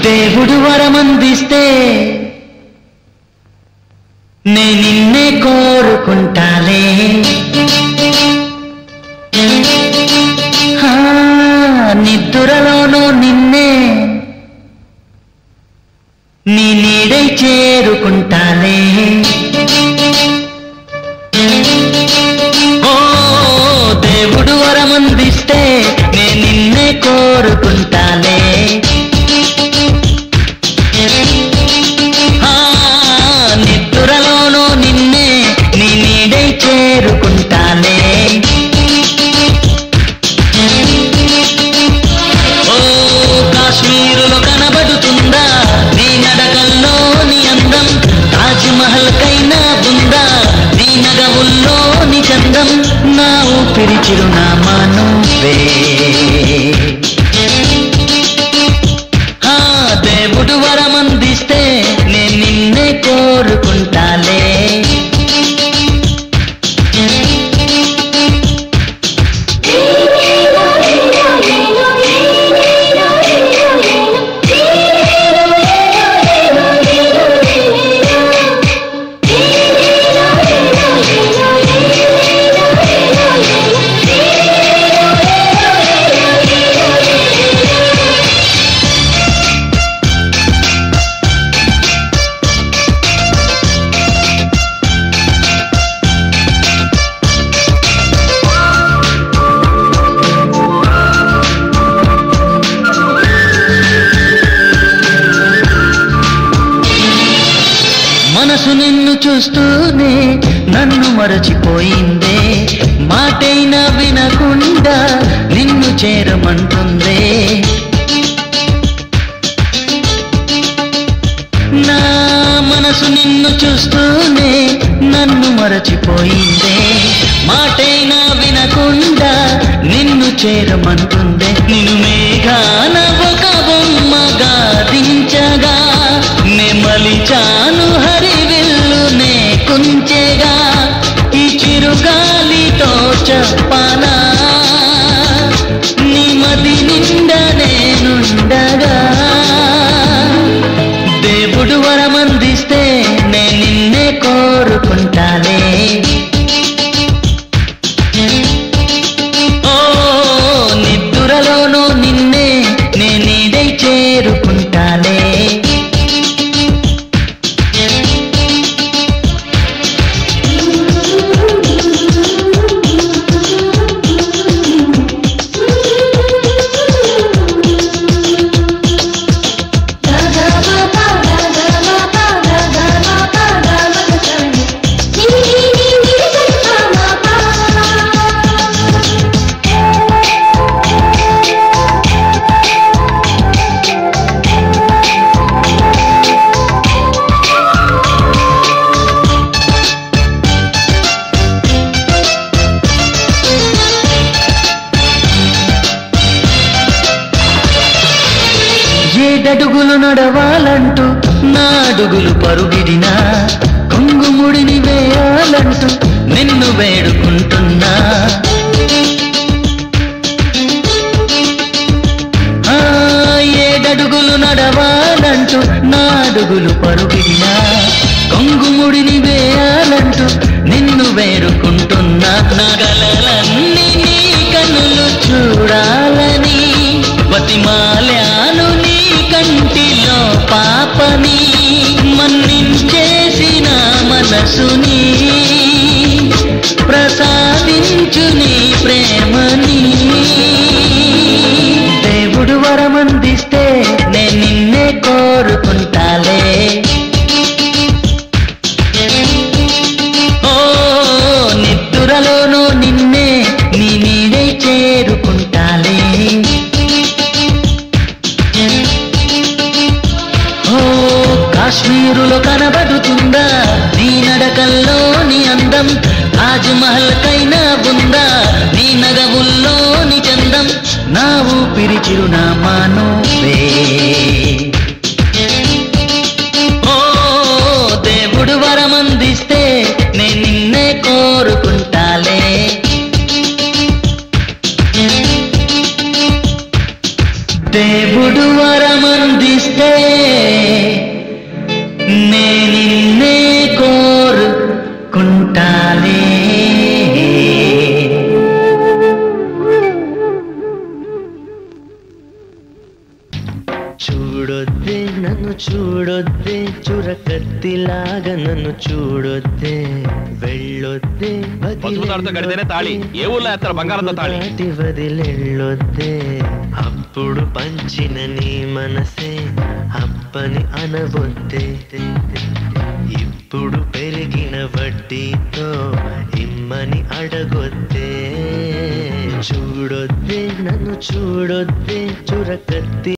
దేవుడు వరమందిస్తే నే నిన్నే కోరుకుంటాలే నిద్దురలోనూ నిన్నే నీ నీడై చేరుకుంటాలే ఓ దేవుడు వరమందిస్తే నే నిన్నే కోరుకుంటాలే నిద్దురలోనూ నిన్నే నీ నీడై చేరుకుంటాలే ఓ కాశ్మీరులో కనబడుతుందా నీ నడకల్లో నీ అందం తాజ్మహల్ కైనా ఉందా నీ నగవుల్లో నీ చందం నా ఊపిరి చిరునామా నువ్వే దేవుడు వరమందిస్తే నే నిన్నే కోరుకుంటాలే మనసు నిన్ను చూస్తూనే నన్ను మరచిపోయిందే మాటైనా వినకుండా నిన్ను చేరమంటుందే నా మనసు నిన్ను చూస్తూనే నన్ను మరచిపోయిందే మాటైనా వినకుండా నిన్ను చేరమంటుందే నిన్ను మేఘాన ఒక బొమ్మగా దించగా నెమలిచాను హరివిల్లు నే కుంచెగా ఈ చిరుగాలితో చెప్పనా నీ మది నిండా నేనుండగా దేవుడు వరమందిస్తే నే నిన్నే కోరుకుంటాలే ఓ నిద్దురలోనూ నిన్నే నే నీడై చేరుకుంటాలే ఏడడుగులు నడవాలంటూ నాడుగులు పరుగిడినా కొంగుముడిని వేయాలంటూ నిన్ను వేడుకుంటున్నా ఏడడుగులు నడవాలంటూ నాడుగులు పరుగిడినా కొంగుముడిని వేయాలంటూ నిన్ను వేడుకుంటున్నా నా గలలన్నీ నీ కన్నులు చూడాలని బతిమాలాను నీ కంటిలో పాపని మన్నించేసిన మనసుని ప్రసాదించు నీ ప్రేమని దేవుడు వరమందిస్తే నే నిన్నే కోరుకుంటాలే ఓ నిద్దురలోనూ నిన్నే నీ నీడై చేరుకుంటాలే కాశ్మీరులో కనబడుతుందా నీ నడకల్లో నీ అందం తాజ్మహల్ కైనా ఉందా నీ నగవుల్లో నీ చందం నా ఊపిరి చిరునామా నువ్వే ఓ దేవుడు వరమందిస్తే నే నిన్నే కోరుకుంటాలే దేవుడు వరమందిస్తే నే నిన్నే కోరుకుంటాలే. చూడొద్దే నన్ను చూడొద్దే, చురకత్తిలాగా నన్ను చూడొద్దే, వెళ్ళొద్దే వదిలెళ్ళొద్దే. అప్పుడు పంచిన నీ మనసే అప్పని అనవొద్దే, ఇప్పుడు పెరిగిన వడ్డీతో ఇమ్మని అడగొద్దే. చూడొద్దే నన్ను చూడొద్దే, చురకత్తి